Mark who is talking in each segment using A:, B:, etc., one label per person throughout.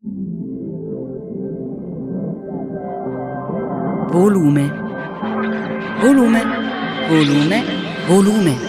A: Volume, volume, volume, volume.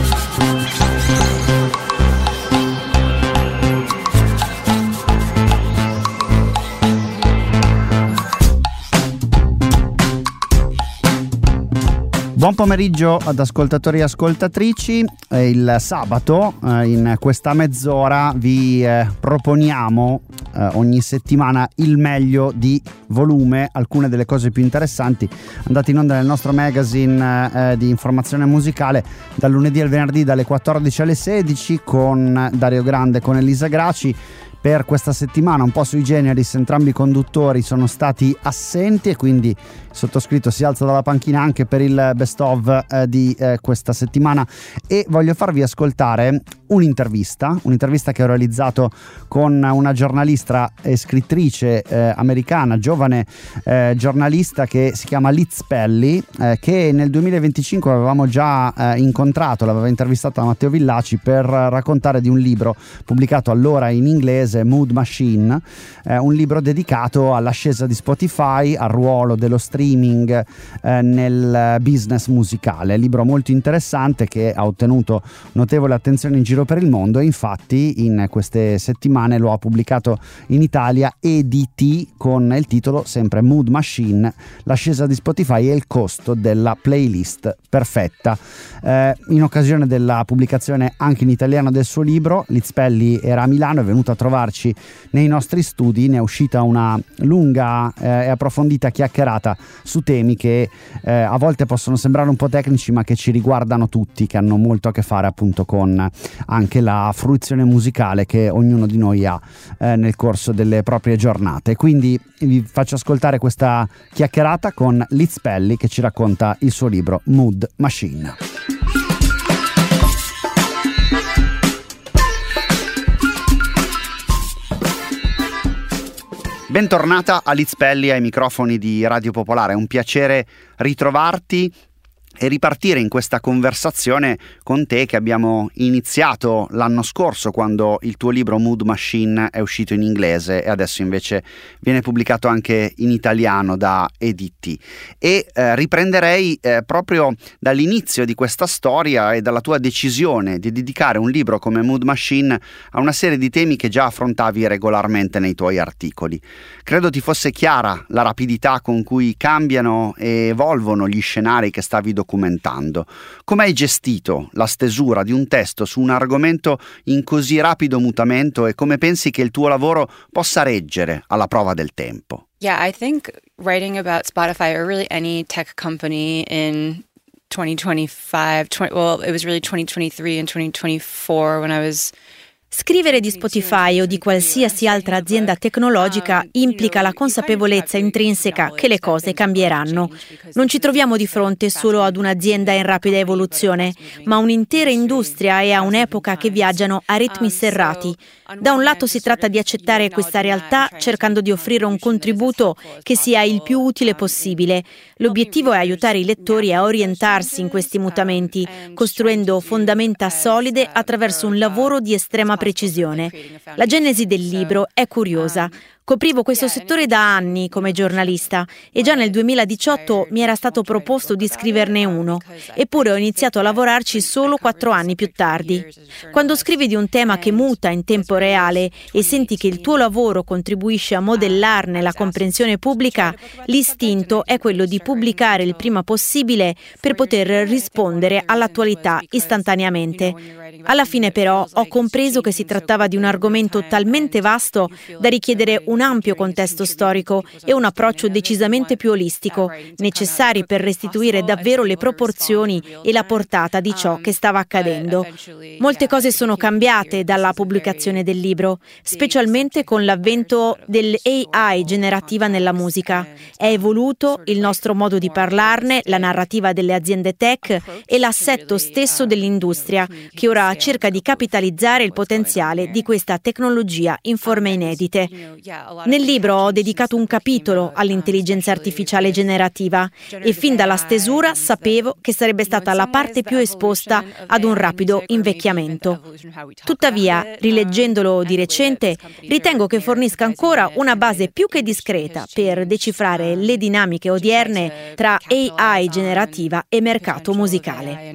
B: Buon pomeriggio ad ascoltatori e ascoltatrici. Il sabato in questa mezz'ora vi proponiamo ogni settimana il meglio di Volume, alcune delle cose più interessanti andate in onda nel nostro magazine di informazione musicale dal lunedì al venerdì dalle 14 alle 16 con Dario Grande e con Elisa Graci. Per questa settimana un po' sui generis, entrambi i conduttori sono stati assenti e quindi il sottoscritto si alza dalla panchina anche per il best of di questa settimana e voglio farvi ascoltare un'intervista che ho realizzato con una giornalista e scrittrice americana, giovane giornalista che si chiama Liz Pelly, che nel 2025 avevamo già incontrato, l'aveva intervistata Matteo Villaci per raccontare di un libro pubblicato allora in inglese, Mood Machine, un libro dedicato all'ascesa di Spotify, al ruolo dello streaming nel business musicale. Libro molto interessante che ha ottenuto notevole attenzione in giro per il mondo e infatti in queste settimane lo ha pubblicato in Italia EDT con il titolo sempre Mood Machine, l'ascesa di Spotify e il costo della playlist perfetta. In occasione della pubblicazione anche in italiano del suo libro, Liz Pelly era a Milano, è venuta a trovarci nei nostri studi, ne è uscita una lunga e approfondita chiacchierata su temi che a volte possono sembrare un po' tecnici ma che ci riguardano tutti, che hanno molto a che fare appunto con anche la fruizione musicale che ognuno di noi ha nel corso delle proprie giornate. Quindi vi faccio ascoltare questa chiacchierata con Liz Pelly che ci racconta il suo libro Mood Machine. Bentornata a Liz Pelly ai microfoni di Radio Popolare, è un piacere ritrovarti e ripartire in questa conversazione con te che abbiamo iniziato l'anno scorso quando il tuo libro Mood Machine è uscito in inglese e adesso invece viene pubblicato anche in italiano da EDT e riprenderei proprio dall'inizio di questa storia e dalla tua decisione di dedicare un libro come Mood Machine a una serie di temi che già affrontavi regolarmente nei tuoi articoli. Credo ti fosse chiara la rapidità con cui cambiano e evolvono gli scenari che stavi documentando. Come hai gestito la stesura di un testo su un argomento in così rapido mutamento e come pensi che il tuo lavoro possa reggere alla prova del tempo?
C: Yeah, I think writing about Spotify or really any tech company in 2025, it was really 2023 and 2024 when I was...
D: Scrivere di Spotify o di qualsiasi altra azienda tecnologica implica la consapevolezza intrinseca che le cose cambieranno. Non ci troviamo di fronte solo ad un'azienda in rapida evoluzione, ma un'intera industria e a un'epoca che viaggiano a ritmi serrati. Da un lato si tratta di accettare questa realtà cercando di offrire un contributo che sia il più utile possibile. L'obiettivo è aiutare i lettori a orientarsi in questi mutamenti, costruendo fondamenta solide attraverso un lavoro di estrema precisione. La genesi del libro è curiosa. Coprivo questo settore da anni come giornalista e già nel 2018 mi era stato proposto di scriverne uno, eppure ho iniziato a lavorarci solo 4 anni più tardi. Quando scrivi di un tema che muta in tempo reale e senti che il tuo lavoro contribuisce a modellarne la comprensione pubblica, l'istinto è quello di pubblicare il prima possibile per poter rispondere all'attualità istantaneamente. Alla fine però ho compreso che si trattava di un argomento talmente vasto da richiedere un ampio contesto storico e un approccio decisamente più olistico, necessari per restituire davvero le proporzioni e la portata di ciò che stava accadendo. Molte cose sono cambiate dalla pubblicazione del libro, specialmente con l'avvento dell'AI generativa nella musica. È evoluto il nostro modo di parlarne, la narrativa delle aziende tech e l'assetto stesso dell'industria, che ora cerca di capitalizzare il potenziale di questa tecnologia in forme inedite. Nel libro ho dedicato un capitolo all'intelligenza artificiale generativa e fin dalla stesura sapevo che sarebbe stata la parte più esposta ad un rapido invecchiamento. Tuttavia, rileggendolo di recente, ritengo che fornisca ancora una base più che discreta per decifrare le dinamiche odierne tra AI generativa e mercato musicale.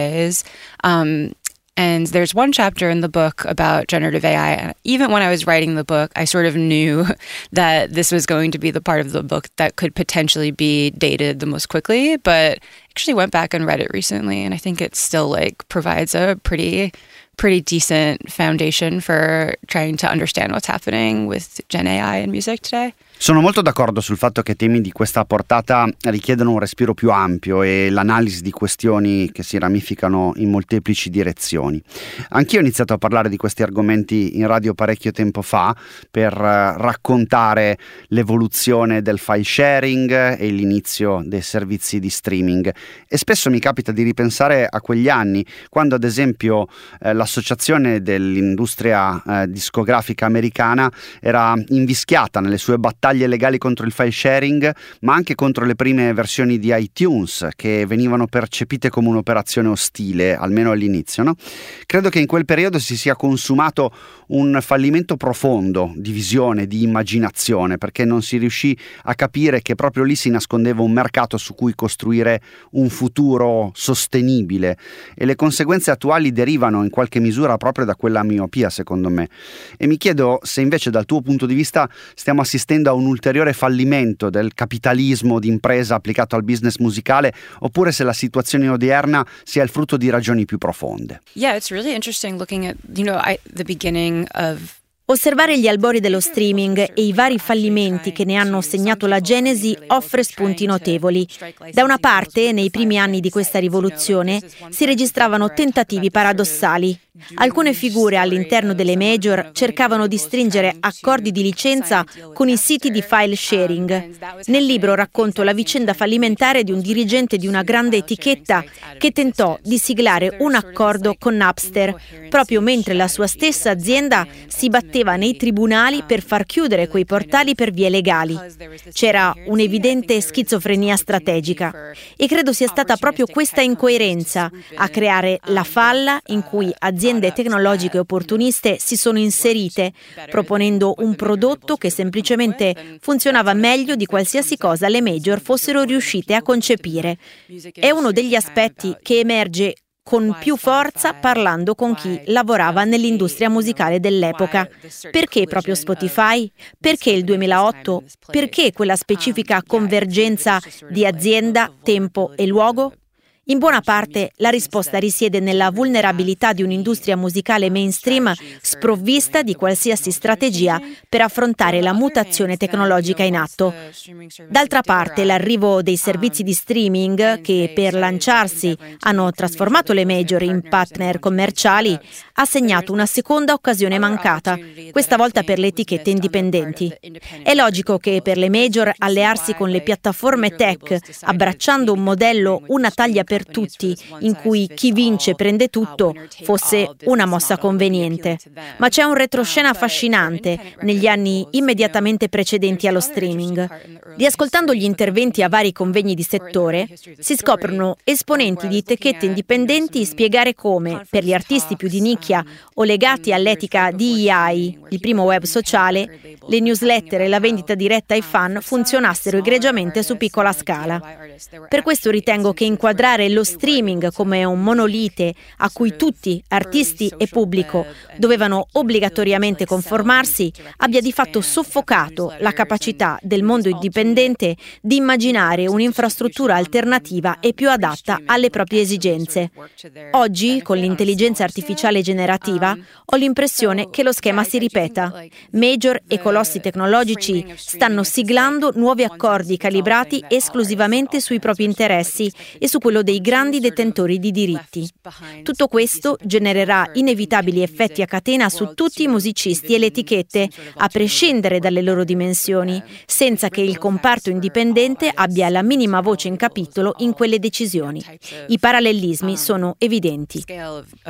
C: And there's one chapter in the book about generative AI. And even when I was writing the book, I sort of knew that this was going to be the part of the book that could potentially be dated the most quickly. But actually went back and read it recently, and I think it still provides a pretty decent foundation for trying to understand what's happening with Gen AI in music today.
B: Sono molto d'accordo sul fatto che temi di questa portata richiedono un respiro più ampio e l'analisi di questioni che si ramificano in molteplici direzioni. Anch'io ho iniziato a parlare di questi argomenti in radio parecchio tempo fa per raccontare l'evoluzione del file sharing e l'inizio dei servizi di streaming, e spesso mi capita di ripensare a quegli anni quando ad esempio l'associazione dell'industria discografica americana era invischiata nelle sue battaglie legali contro il file sharing, ma anche contro le prime versioni di iTunes che venivano percepite come un'operazione ostile, almeno all'inizio, no? Credo che in quel periodo si sia consumato un fallimento profondo di visione, di immaginazione, perché non si riuscì a capire che proprio lì si nascondeva un mercato su cui costruire un futuro sostenibile, e le conseguenze attuali derivano in qualche misura proprio da quella miopia, secondo me. E mi chiedo se invece dal tuo punto di vista stiamo assistendo a un ulteriore fallimento del capitalismo d'impresa applicato al business musicale, oppure se la situazione odierna sia il frutto di ragioni più profonde.
C: Yeah, it's really interesting looking at, the beginning of
D: Osservare gli albori dello streaming e i vari fallimenti che ne hanno segnato la genesi offre spunti notevoli. Da una parte, nei primi anni di questa rivoluzione, si registravano tentativi paradossali. Alcune figure all'interno delle major cercavano di stringere accordi di licenza con i siti di file sharing. Nel libro racconto la vicenda fallimentare di un dirigente di una grande etichetta che tentò di siglare un accordo con Napster, proprio mentre la sua stessa azienda si batteva nei tribunali per far chiudere quei portali per vie legali. C'era un'evidente schizofrenia strategica e credo sia stata proprio questa incoerenza a creare la falla in cui aziende tecnologiche opportuniste si sono inserite, proponendo un prodotto che semplicemente funzionava meglio di qualsiasi cosa le major fossero riuscite a concepire. È uno degli aspetti che emerge con più forza parlando con chi lavorava nell'industria musicale dell'epoca. Perché proprio Spotify? Perché il 2008? Perché quella specifica convergenza di azienda, tempo e luogo? In buona parte la risposta risiede nella vulnerabilità di un'industria musicale mainstream sprovvista di qualsiasi strategia per affrontare la mutazione tecnologica in atto. D'altra parte, l'arrivo dei servizi di streaming, che per lanciarsi hanno trasformato le major in partner commerciali, ha segnato una seconda occasione mancata, questa volta per le etichette indipendenti. È logico che per le major allearsi con le piattaforme tech, abbracciando un modello una taglia per tutti, in cui chi vince prende tutto, fosse una mossa conveniente. Ma c'è un retroscena affascinante negli anni immediatamente precedenti allo streaming. Riascoltando gli interventi a vari convegni di settore, si scoprono esponenti di etichette indipendenti spiegare come, per gli artisti più di nicchia o legati all'etica DEI, il primo web sociale, le newsletter e la vendita diretta ai fan funzionassero egregiamente su piccola scala. Per questo ritengo che inquadrare lo streaming come un monolite a cui tutti, artisti e pubblico, dovevano obbligatoriamente conformarsi abbia di fatto soffocato la capacità del mondo indipendente di immaginare un'infrastruttura alternativa e più adatta alle proprie esigenze. Oggi, con l'intelligenza artificiale generativa, ho l'impressione che lo schema si ripeta. Major e colossi tecnologici stanno siglando nuovi accordi calibrati esclusivamente sui propri interessi e su quello dei grandi detentori di diritti. Tutto questo genererà inevitabili effetti a catena su tutti i musicisti e le etichette, a prescindere dalle loro dimensioni, senza che il comparto indipendente abbia la minima voce in capitolo in quelle decisioni. I parallelismi sono evidenti.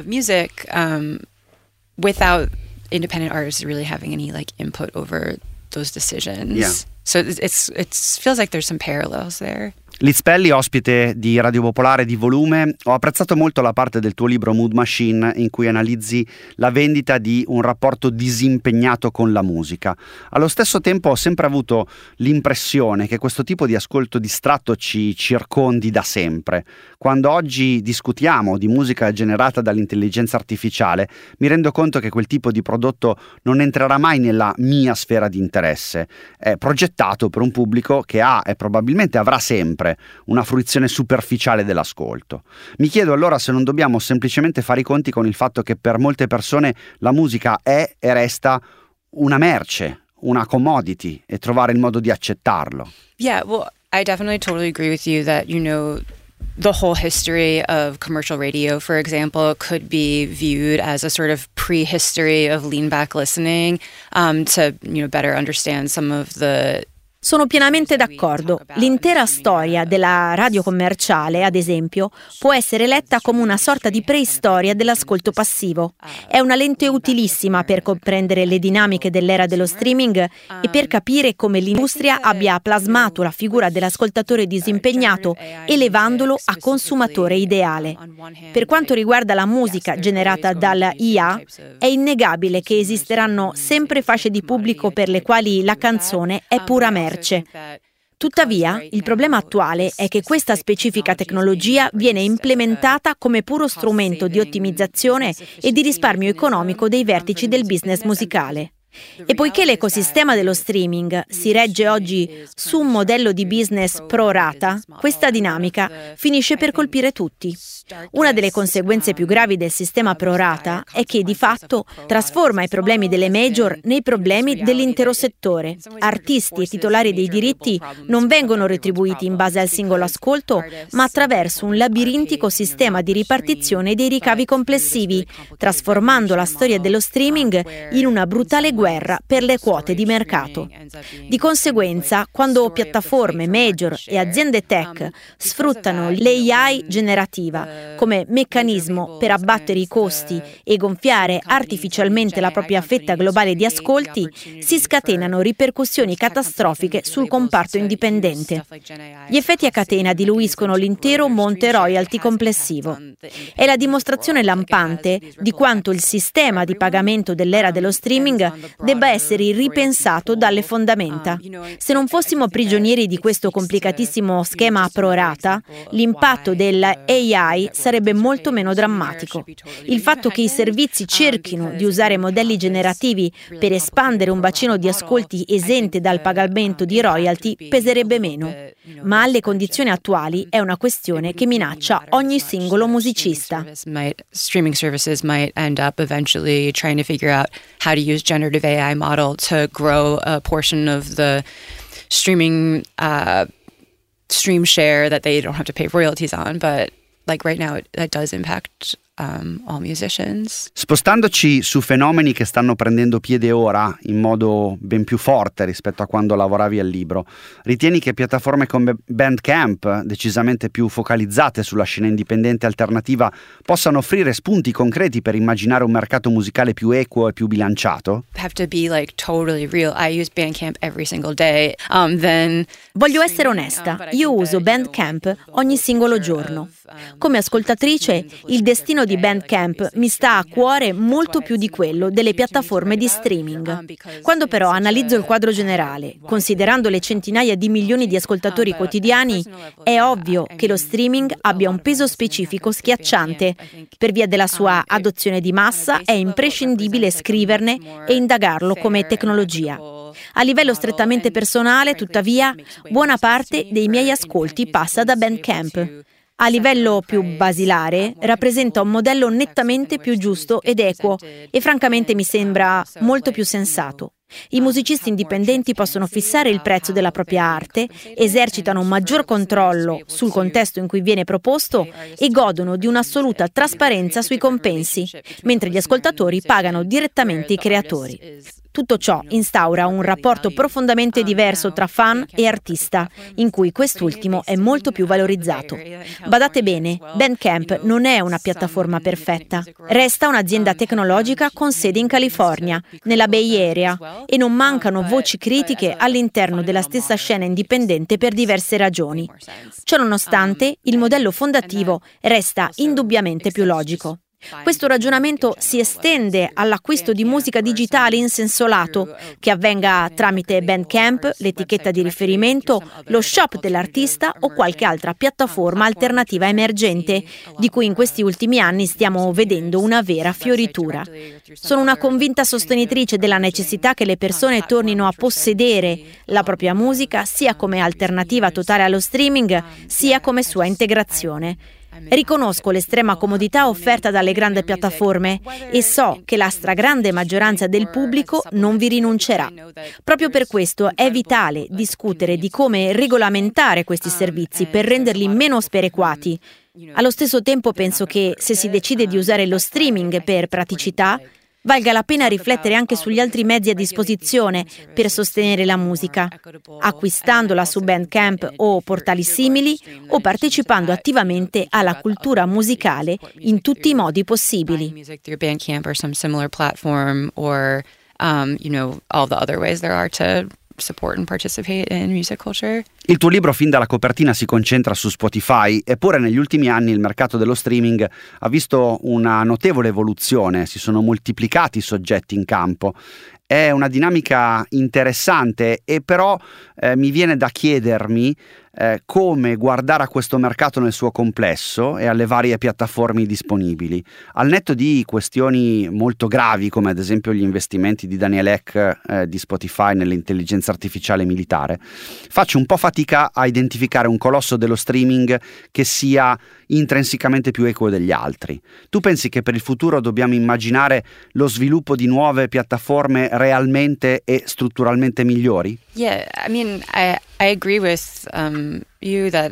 C: Without independent artists really having any input over those decisions.
B: Yeah.
C: So it feels like there's some parallels there.
B: Liz Pelly, ospite di Radio Popolare di Volume, ho apprezzato molto la parte del tuo libro Mood Machine in cui analizzi la vendita di un rapporto disimpegnato con la musica. Allo stesso tempo ho sempre avuto l'impressione che questo tipo di ascolto distratto ci circondi da sempre. Quando oggi discutiamo di musica generata dall'intelligenza artificiale, mi rendo conto che quel tipo di prodotto non entrerà mai nella mia sfera di interesse. È progettato per un pubblico che ha e probabilmente avrà sempre una fruizione superficiale dell'ascolto. Mi chiedo allora se non dobbiamo semplicemente fare i conti con il fatto che per molte persone la musica è e resta una merce, una commodity, e trovare il modo di accettarlo.
C: Yeah, well, I definitely totally agree with you that, the whole history of commercial radio, for example, could be viewed as a sort of prehistory of lean back listening, to, better understand some of the.
D: Sono pienamente d'accordo. L'intera storia della radio commerciale, ad esempio, può essere letta come una sorta di preistoria dell'ascolto passivo. È una lente utilissima per comprendere le dinamiche dell'era dello streaming e per capire come l'industria abbia plasmato la figura dell'ascoltatore disimpegnato, elevandolo a consumatore ideale. Per quanto riguarda la musica generata dalla IA, è innegabile che esisteranno sempre fasce di pubblico per le quali la canzone è pura merce. Tuttavia, il problema attuale è che questa specifica tecnologia viene implementata come puro strumento di ottimizzazione e di risparmio economico dei vertici del business musicale. E poiché l'ecosistema dello streaming si regge oggi su un modello di business pro rata, questa dinamica finisce per colpire tutti. Una delle conseguenze più gravi del sistema pro rata è che di fatto trasforma i problemi delle major nei problemi dell'intero settore. Artisti e titolari dei diritti non vengono retribuiti in base al singolo ascolto, ma attraverso un labirintico sistema di ripartizione dei ricavi complessivi, trasformando la storia dello streaming in una brutale guerra per le quote di mercato. Di conseguenza, quando piattaforme, major e aziende tech sfruttano l'AI generativa come meccanismo per abbattere i costi e gonfiare artificialmente la propria fetta globale di ascolti, si scatenano ripercussioni catastrofiche sul comparto indipendente. Gli effetti a catena diluiscono l'intero monte royalty complessivo. È la dimostrazione lampante di quanto il sistema di pagamento dell'era dello streaming debba essere ripensato dalle fondamenta. Se non fossimo prigionieri di questo complicatissimo schema pro rata, l'impatto dell'AI sarebbe molto meno drammatico. Il fatto che i servizi cerchino di usare modelli generativi per espandere un bacino di ascolti esente dal pagamento di royalty peserebbe meno, ma alle condizioni attuali è una questione che minaccia ogni singolo musicista.
C: Streaming services might end up eventually trying to figure out how to use generative AI model to grow a portion of the stream share that they don't have to pay royalties on, but like right now it does impact all musicians.
B: Spostandoci su fenomeni che stanno prendendo piede ora in modo ben più forte rispetto a quando lavoravi al libro, ritieni che piattaforme come Bandcamp, decisamente più focalizzate sulla scena indipendente alternativa, possano offrire spunti concreti per immaginare un mercato musicale più equo e più bilanciato?
C: Have to be like totally real. I use Bandcamp every single day.
D: Voglio essere onesta, io uso Bandcamp ogni singolo giorno. Come ascoltatrice, il destino di Bandcamp mi sta a cuore molto più di quello delle piattaforme di streaming. Quando però analizzo il quadro generale, considerando le centinaia di milioni di ascoltatori quotidiani, è ovvio che lo streaming abbia un peso specifico schiacciante. Per via della sua adozione di massa è imprescindibile scriverne e indagarlo come tecnologia. A livello strettamente personale, tuttavia, buona parte dei miei ascolti passa da Bandcamp. A livello più basilare, rappresenta un modello nettamente più giusto ed equo e francamente mi sembra molto più sensato. I musicisti indipendenti possono fissare il prezzo della propria arte, esercitano un maggior controllo sul contesto in cui viene proposto e godono di un'assoluta trasparenza sui compensi, mentre gli ascoltatori pagano direttamente i creatori. Tutto ciò instaura un rapporto profondamente diverso tra fan e artista, in cui quest'ultimo è molto più valorizzato. Badate bene, Bandcamp non è una piattaforma perfetta. Resta un'azienda tecnologica con sede in California, nella Bay Area, e non mancano voci critiche all'interno della stessa scena indipendente per diverse ragioni. Ciononostante, il modello fondativo resta indubbiamente più logico. Questo ragionamento si estende all'acquisto di musica digitale in senso lato, che avvenga tramite Bandcamp, l'etichetta di riferimento, lo shop dell'artista o qualche altra piattaforma alternativa emergente, di cui in questi ultimi anni stiamo vedendo una vera fioritura. Sono una convinta sostenitrice della necessità che le persone tornino a possedere la propria musica sia come alternativa totale allo streaming, sia come sua integrazione. Riconosco l'estrema comodità offerta dalle grandi piattaforme e so che la stragrande maggioranza del pubblico non vi rinuncerà. Proprio per questo è vitale discutere di come regolamentare questi servizi per renderli meno sperequati. Allo stesso tempo penso che se si decide di usare lo streaming per praticità, valga la pena riflettere anche sugli altri mezzi a disposizione per sostenere la musica, acquistandola su Bandcamp o portali simili o partecipando attivamente alla cultura musicale in tutti i modi possibili.
C: Support and participate in music culture.
B: Il tuo libro fin dalla copertina si concentra su Spotify, eppure negli ultimi anni il mercato dello streaming ha visto una notevole evoluzione, si sono moltiplicati i soggetti in campo. È una dinamica interessante e però mi viene da chiedermi come guardare a questo mercato nel suo complesso e alle varie piattaforme disponibili. Al netto di questioni molto gravi, come ad esempio gli investimenti di Daniel Ek di Spotify nell'intelligenza artificiale militare, faccio un po' fatica a identificare un colosso dello streaming che sia intrinsecamente più equo degli altri. Tu pensi che per il futuro dobbiamo immaginare lo sviluppo di nuove piattaforme realmente e strutturalmente migliori?
C: Yeah, I mean, I agree with you that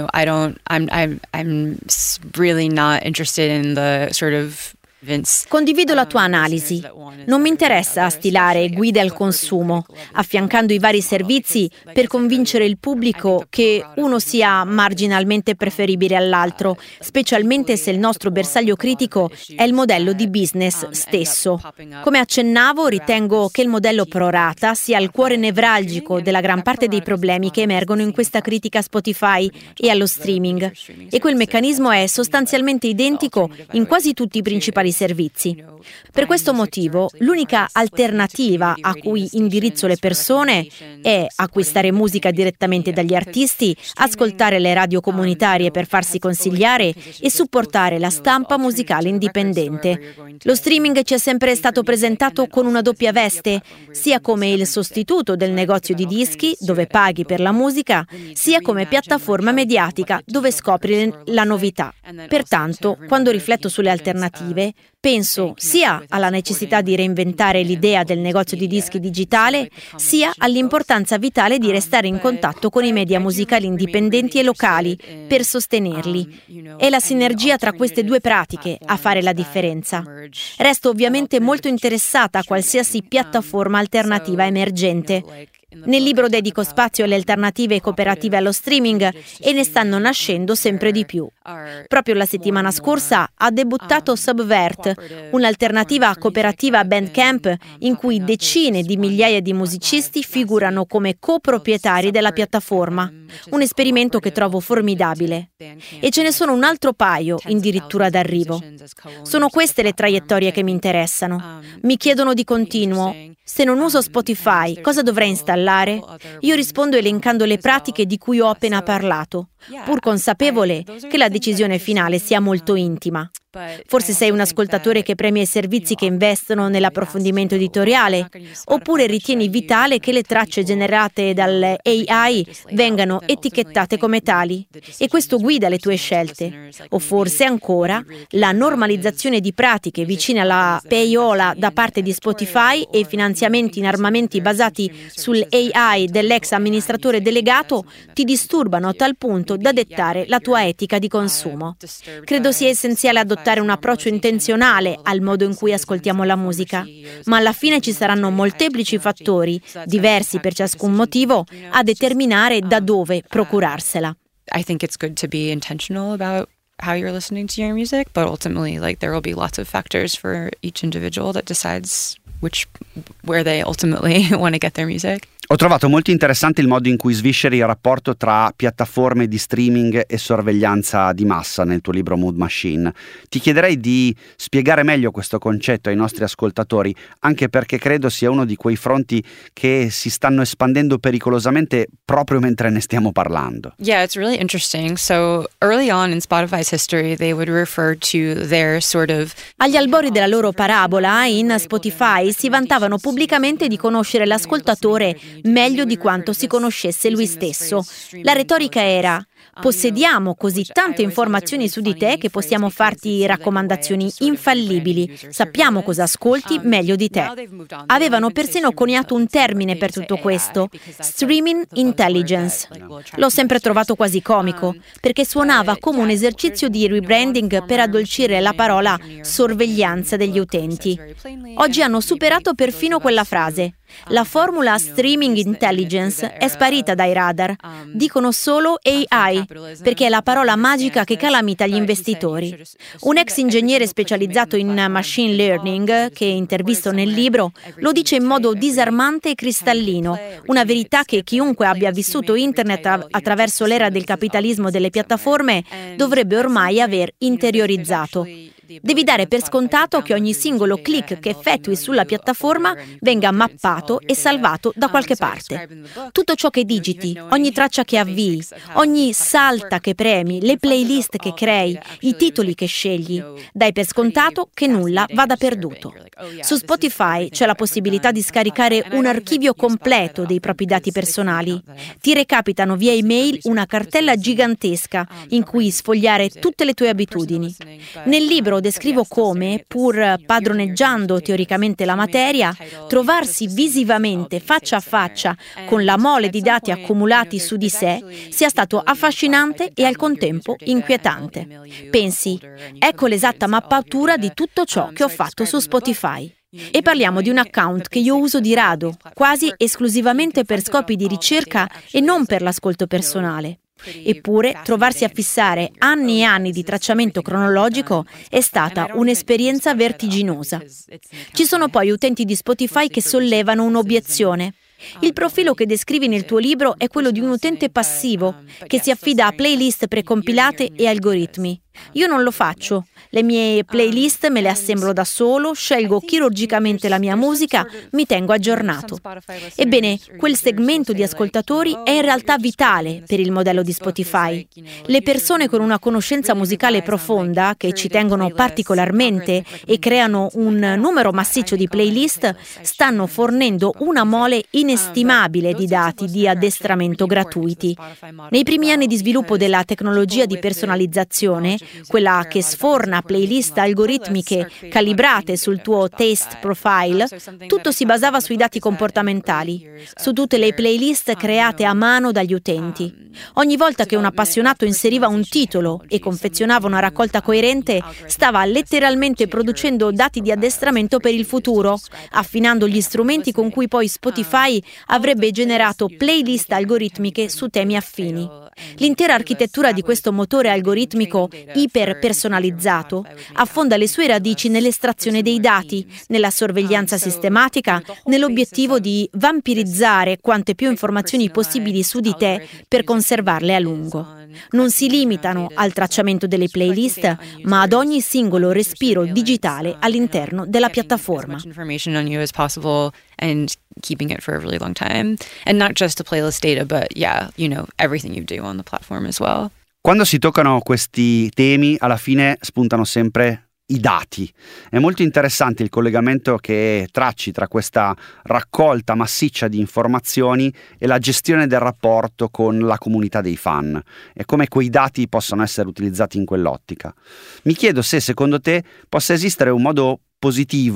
C: I'm really not interested in the sort of
D: Condivido la tua analisi. Non mi interessa stilare guide al consumo, affiancando i vari servizi per convincere il pubblico che uno sia marginalmente preferibile all'altro, specialmente se il nostro bersaglio critico è il modello di business stesso. Come accennavo, ritengo che il modello pro rata sia il cuore nevralgico della gran parte dei problemi che emergono in questa critica a Spotify e allo streaming, e quel meccanismo è sostanzialmente identico in quasi tutti i principali servizi. Per questo motivo, l'unica alternativa a cui indirizzo le persone è acquistare musica direttamente dagli artisti, ascoltare le radio comunitarie per farsi consigliare e supportare la stampa musicale indipendente. Lo streaming ci è sempre stato presentato con una doppia veste, sia come il sostituto del negozio di dischi, dove paghi per la musica, sia come piattaforma mediatica, dove scopri la novità. Pertanto, quando rifletto sulle alternative, penso sia alla necessità di reinventare l'idea del negozio di dischi digitale, sia all'importanza vitale di restare in contatto con i media musicali indipendenti e locali per sostenerli. È la sinergia tra queste due pratiche a fare la differenza. Resto ovviamente molto interessata a qualsiasi piattaforma alternativa emergente. Nel libro dedico spazio alle alternative cooperative allo streaming e ne stanno nascendo sempre di più. Proprio la settimana scorsa ha debuttato Subvert, un'alternativa cooperativa a Bandcamp in cui decine di migliaia di musicisti figurano come coproprietari della piattaforma, un esperimento che trovo formidabile. E ce ne sono un altro paio addirittura d'arrivo. Sono queste le traiettorie che mi interessano. Mi chiedono di continuo: se non uso Spotify, cosa dovrei installare? Io rispondo elencando le pratiche di cui ho appena parlato, pur consapevole che la decisione finale sia molto intima. Forse sei un ascoltatore che premia i servizi che investono nell'approfondimento editoriale, oppure ritieni vitale che le tracce generate dall'AI vengano etichettate come tali, e questo guida le tue scelte. O forse ancora la normalizzazione di pratiche vicine alla payola da parte di Spotify e finanziamenti in armamenti basati sull'AI dell'ex amministratore delegato ti disturbano a tal punto da dettare la tua etica di consumo. Credo sia essenziale adottare adottare un approccio intenzionale al modo in cui ascoltiamo la musica, ma alla fine ci saranno molteplici fattori, diversi per ciascun motivo, a determinare da dove procurarsela.
C: I think it's good to be intentional about how you're listening to your music, but ultimately, like, there will be lots of factors for each individual that decides where they ultimately want to get their music.
B: Ho trovato molto interessante il modo in cui svisceri il rapporto tra piattaforme di streaming e sorveglianza di massa nel tuo libro Mood Machine. Ti chiederei di spiegare meglio questo concetto ai nostri ascoltatori, anche perché credo sia uno di quei fronti che si stanno espandendo pericolosamente proprio mentre ne stiamo parlando.
C: Yeah, it's really interesting. So early on in Spotify's history, they would refer to their sort of...
D: Agli albori della loro parabola, in Spotify si vantavano pubblicamente di conoscere l'ascoltatore meglio di quanto si conoscesse lui stesso. La retorica era: possediamo così tante informazioni su di te che possiamo farti raccomandazioni infallibili. Sappiamo cosa ascolti meglio di te. Avevano persino coniato un termine per tutto questo: streaming intelligence. L'ho sempre trovato quasi comico, perché suonava come un esercizio di rebranding per addolcire la parola sorveglianza degli utenti. Oggi hanno superato perfino quella frase. La formula streaming intelligence è sparita dai radar. Dicono solo AI, perché è la parola magica che calamita gli investitori. Un ex ingegnere specializzato in machine learning, che intervisto nel libro, lo dice in modo disarmante e cristallino, una verità che chiunque abbia vissuto internet attraverso l'era del capitalismo delle piattaforme dovrebbe ormai aver interiorizzato. Devi dare per scontato che ogni singolo click che effettui sulla piattaforma venga mappato e salvato da qualche parte. Tutto ciò che digiti, ogni traccia che avvii, ogni salta che premi, le playlist che crei, i titoli che scegli, dai per scontato che nulla vada perduto. Su Spotify c'è la possibilità di scaricare un archivio completo dei propri dati personali. Ti recapitano via email una cartella gigantesca in cui sfogliare tutte le tue abitudini. Nel libro descrivo come, pur padroneggiando teoricamente la materia, trovarsi visivamente faccia a faccia con la mole di dati accumulati su di sé sia stato affascinante e al contempo inquietante. Pensi, ecco l'esatta mappatura di tutto ciò che ho fatto su Spotify. E parliamo di un account che io uso di rado, quasi esclusivamente per scopi di ricerca e non per l'ascolto personale. Eppure, trovarsi a fissare anni e anni di tracciamento cronologico è stata un'esperienza vertiginosa. Ci sono poi utenti di Spotify che sollevano un'obiezione. Il profilo che descrivi nel tuo libro è quello di un utente passivo che si affida a playlist precompilate e algoritmi. Io non lo faccio. Le mie playlist me le assemblo da solo, scelgo chirurgicamente la mia musica, mi tengo aggiornato. Ebbene, quel segmento di ascoltatori è in realtà vitale per il modello di Spotify. Le persone con una conoscenza musicale profonda, che ci tengono particolarmente e creano un numero massiccio di playlist, stanno fornendo una mole inestimabile di dati di addestramento gratuiti. Nei primi anni di sviluppo della tecnologia di personalizzazione, quella che sforna playlist algoritmiche calibrate sul tuo taste profile, tutto si basava sui dati comportamentali, su tutte le playlist create a mano dagli utenti. Ogni volta che un appassionato inseriva un titolo e confezionava una raccolta coerente, stava letteralmente producendo dati di addestramento per il futuro, affinando gli strumenti con cui poi Spotify avrebbe generato playlist algoritmiche su temi affini. L'intera architettura di questo motore algoritmico iperpersonalizzato affonda le sue radici nell'estrazione dei dati, nella sorveglianza sistematica, nell'obiettivo di vampirizzare quante più informazioni possibili su di te per conservarle a lungo. Non si limitano al tracciamento delle playlist, ma ad ogni singolo respiro digitale all'interno della piattaforma.
C: And keeping it for a really long time, and not just the playlist data, but everything you do on the platform as well.
B: Quando si toccano questi temi, alla fine spuntano sempre i dati. È molto interessante il collegamento che tracci tra questa raccolta massiccia di informazioni e la gestione del rapporto con la comunità dei fan e come quei dati possono essere utilizzati in quell'ottica. Mi chiedo se secondo te possa esistere un modo positivo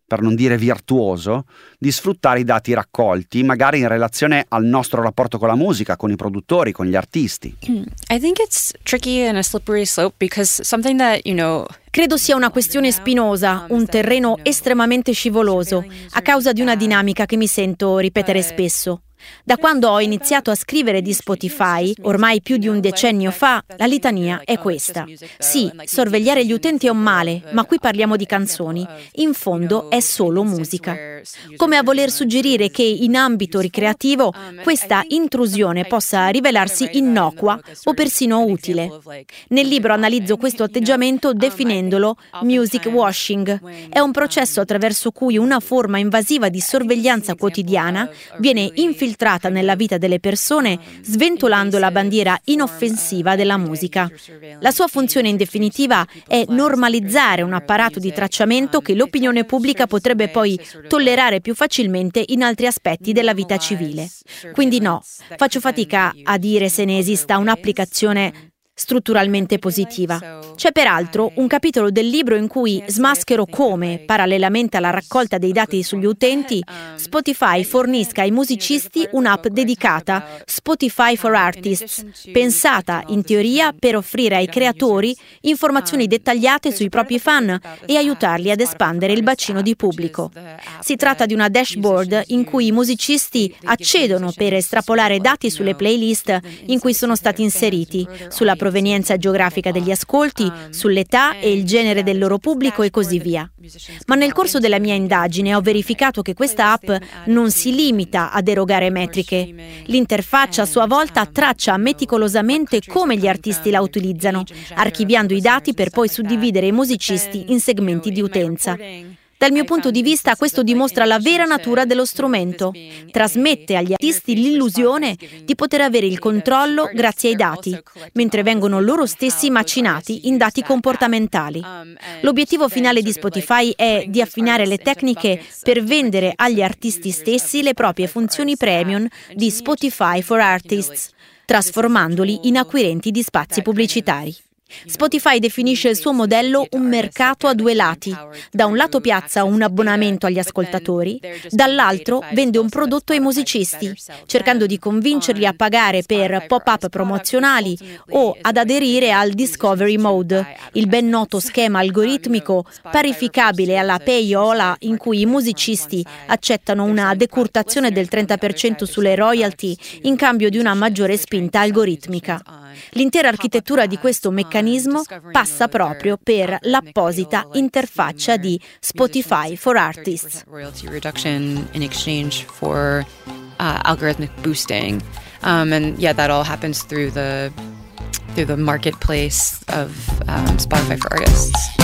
B: per non dire virtuoso, di sfruttare i dati raccolti, magari in relazione al nostro rapporto con la musica, con i produttori, con gli artisti.
C: I think it's tricky and a slippery slope because something that,
D: Credo sia una questione spinosa, un terreno estremamente scivoloso, a causa di una dinamica che mi sento ripetere spesso. Da quando ho iniziato a scrivere di Spotify, ormai più di un decennio fa, la litania è questa. Sì, sorvegliare gli utenti è un male, ma qui parliamo di canzoni. In fondo è solo musica. Come a voler suggerire che in ambito ricreativo questa intrusione possa rivelarsi innocua o persino utile. Nel libro analizzo questo atteggiamento definendolo music washing. È un processo attraverso cui una forma invasiva di sorveglianza quotidiana viene infiltrata nella vita delle persone, sventolando la bandiera inoffensiva della musica. La sua funzione in definitiva è normalizzare un apparato di tracciamento che l'opinione pubblica potrebbe poi tollerare più facilmente in altri aspetti della vita civile. Quindi no, faccio fatica a dire se ne esista un'applicazione strutturalmente positiva. C'è peraltro un capitolo del libro in cui smaschero come, parallelamente alla raccolta dei dati sugli utenti, Spotify fornisca ai musicisti un'app dedicata, Spotify for Artists, pensata in teoria per offrire ai creatori informazioni dettagliate sui propri fan e aiutarli ad espandere il bacino di pubblico. Si tratta di una dashboard in cui i musicisti accedono per estrapolare dati sulle playlist in cui sono stati inseriti, sulla provenienza geografica degli ascolti, sull'età e il genere del loro pubblico e così via. Ma nel corso della mia indagine ho verificato che questa app non si limita ad erogare metriche. L'interfaccia a sua volta traccia meticolosamente come gli artisti la utilizzano, archiviando i dati per poi suddividere i musicisti in segmenti di utenza. Dal mio punto di vista questo dimostra la vera natura dello strumento. Trasmette agli artisti l'illusione di poter avere il controllo grazie ai dati, mentre vengono loro stessi macinati in dati comportamentali. L'obiettivo finale di Spotify è di affinare le tecniche per vendere agli artisti stessi le proprie funzioni premium di Spotify for Artists, trasformandoli in acquirenti di spazi pubblicitari. Spotify definisce il suo modello un mercato a due lati. Da un lato piazza un abbonamento agli ascoltatori, dall'altro vende un prodotto ai musicisti, cercando di convincerli a pagare per pop-up promozionali o ad aderire al Discovery Mode, il ben noto schema algoritmico parificabile alla payola in cui i musicisti accettano una decurtazione del 30% sulle royalty in cambio di una maggiore spinta algoritmica. L'intera architettura di questo meccanismo passa proprio per l'apposita interfaccia di Spotify for Artists.
C: Royalty reduction in exchange for algorithmic boosting, and that all happens through the marketplace of Spotify for Artists.